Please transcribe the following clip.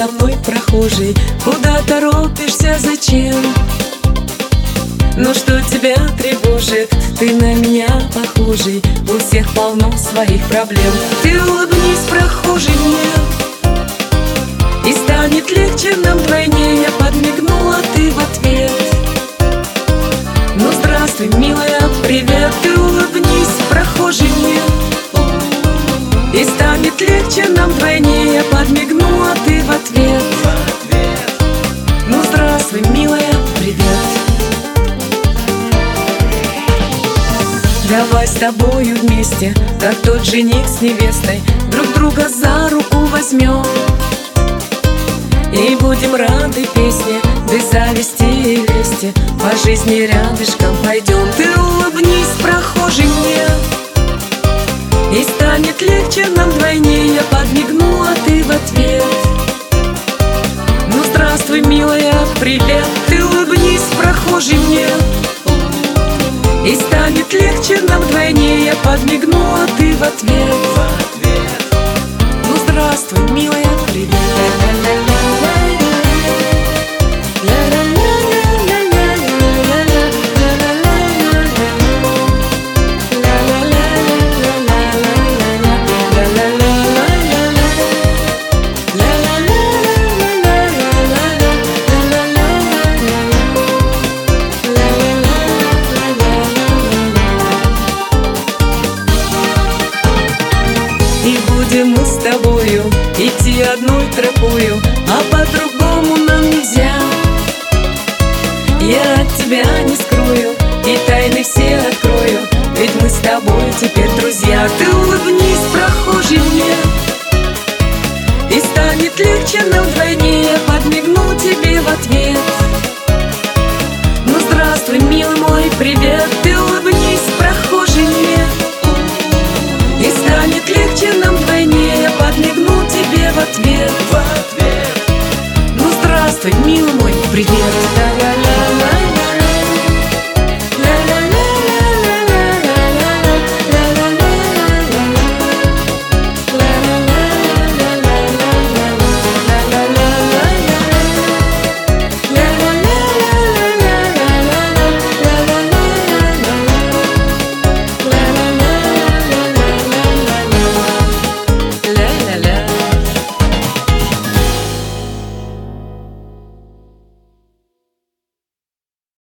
со мной, прохожий? Куда торопишься, зачем? Ну что тебя тревожит? Ты на меня похожий. У всех полно своих проблем. Ты улыбнись, прохожий, мне, и станет легче нам вдвойне. Я подмигнула, ты в ответ. Ну здравствуй, милая, привет. Ты улыбнись, прохожий, мне, и станет легче нам вдвойне. Я подмигнула, ты в ответ. Ну здравствуй, милая, привет. Давай с тобою вместе, как тот жених с невестой, друг друга за руку возьмем и будем рады песне, без зависти и лести, по жизни рядышком пойдем. Ты улыбнись, прохожий, мне, и станет легче нам вдвойне. Я подмигнула, ты в ответ. Ну здравствуй, милая, привет. Ты улыбнись, прохожий, мне, и станет легче нам вдвойне. Я подмигнула, ты в ответ. Ну здравствуй, милая, привет. И будем мы с тобою идти одной тропою, а по-другому нам нельзя. Я от тебя не скрою и тайны все открою, ведь мы с тобой теперь друзья. Ты улыбнись, прохожий, мне,